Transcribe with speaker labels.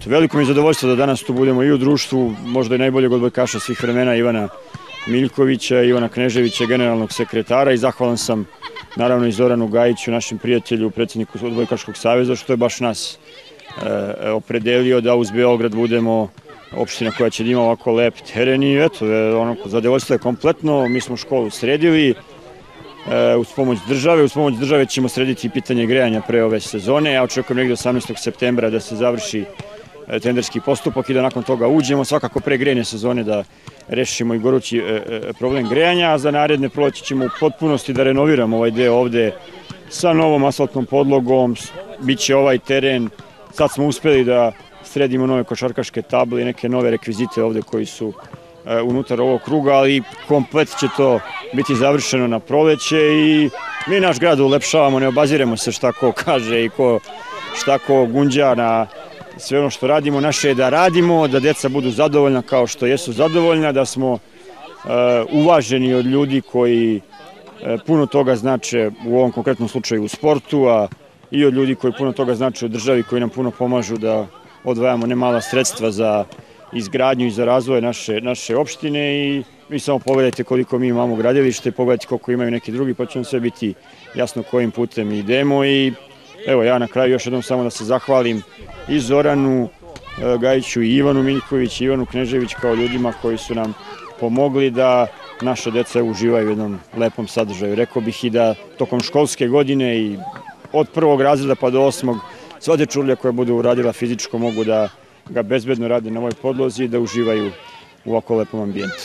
Speaker 1: eto, veliko mi je zadovoljstvo da danas tu budemo i u društvu, možda i najboljeg odbojkaša svih vremena Ivana Miljkovića, Ivana Kneževića, generalnog sekretara, i zahvalan sam naravno i Zoranu Gajiću, našem prijatelju, predsjedniku Odbojkaškog saveza, što je baš nas opredelio da uz Beograd budemo opština koja će da ima ovako lep teren. I eto, zadovoljstvo je kompletno. Mi smo školu sredili uz pomoć države ćemo srediti pitanje grejanja pre ove sezone. Ja očekujem negdje 18. septembra da se završi tenderski postupak i da nakon toga uđemo, svakako pre grejne sezone da rešimo i gorući problem grejanja, a za naredne proleće ćemo u potpunosti da renoviramo ovaj deo ovde sa novom asfaltnom podlogom. Biće ovaj teren, sad smo uspeli da sredimo nove košarkaške table i neke nove rekvizite ovde koji su unutar ovog kruga, ali komplet će to biti završeno na proleće i mi naš grad ulepšavamo, ne obaziremo se šta ko kaže i šta ko gunđa na sve ono što radimo. Naše je da radimo, da deca budu zadovoljna kao što jesu zadovoljna, da smo uvaženi od ljudi koji puno toga znače, u ovom konkretnom slučaju u sportu, a i od ljudi koji puno toga znače u državi, koji nam puno pomažu da odvajamo nemala sredstva za izgradnju i za razvoj naše opštine. I vi samo pogledajte koliko mi imamo gradilište, pogledajte koliko imaju neki drugi, pa će vam sve biti jasno kojim putem idemo. I evo, ja na kraju još jednom samo da se zahvalim i Zoranu Gajiću i Ivanu Miljković i Ivanu Knežević kao ljudima koji su nam pomogli da naše deca uživaju u jednom lepom sadržaju. Rekao bih i da tokom školske godine i od 1. razreda pa do 8. sva dečurlja koja budu radila fizičko mogu da ga bezbedno rade na ovoj podlozi i da uživaju u ovako lepom ambijentu.